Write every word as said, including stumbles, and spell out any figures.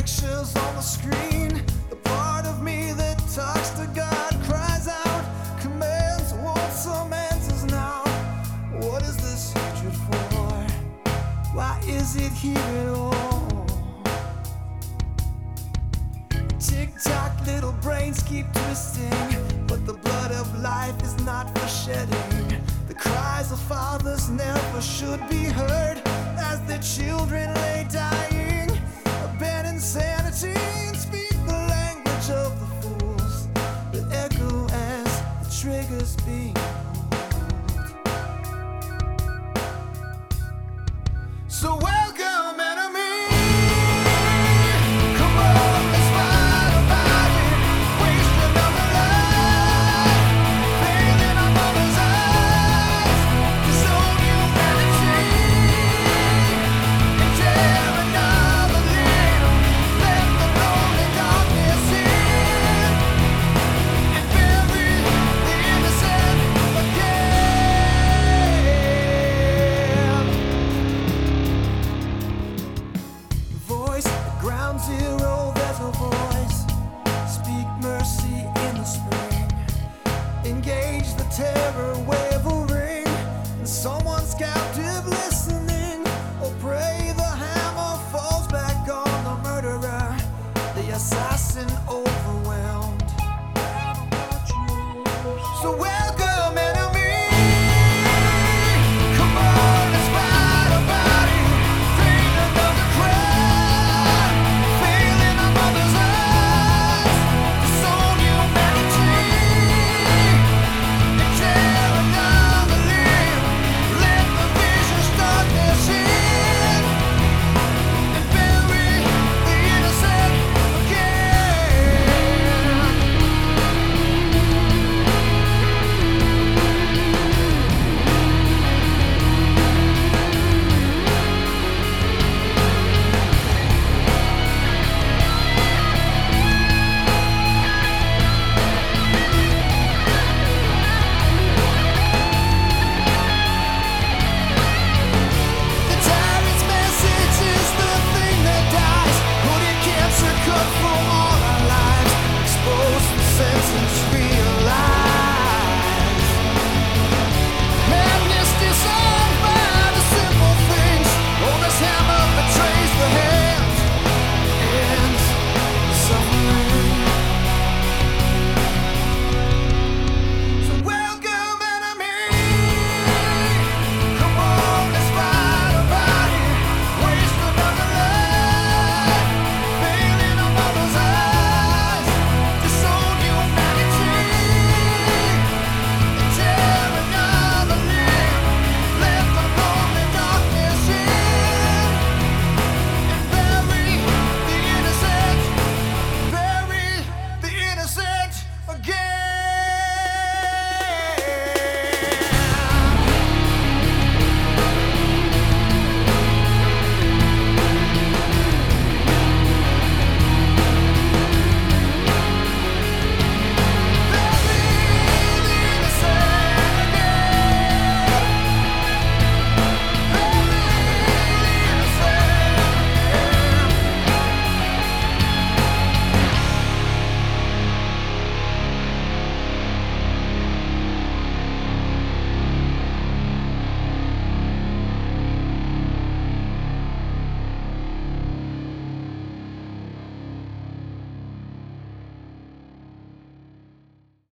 pictures on the screen. The part of me that talks to God cries out, commands, wants some answers now. What is this hatred for? Why is it here at all? Tick-tock, little brains keep twisting, but the blood of life is not for shedding. The cries of fathers never should be heard as their children lay dying. Abandon sanity and speak the language of the fools that echo as the triggers being pulled. So welcome, enemy. Come on, let's fight about it. Waste another life, failing our mother's eyes. Disown humanity and tear another limb. Let the lonely darkness in and bury the innocent again. Voice at ground zero, there's no voice. Speak mercy in the spring. Engage the terror wavering, and someone's captive listening. Or pray the hammer falls back on the murderer, the assassin overwhelmed. So well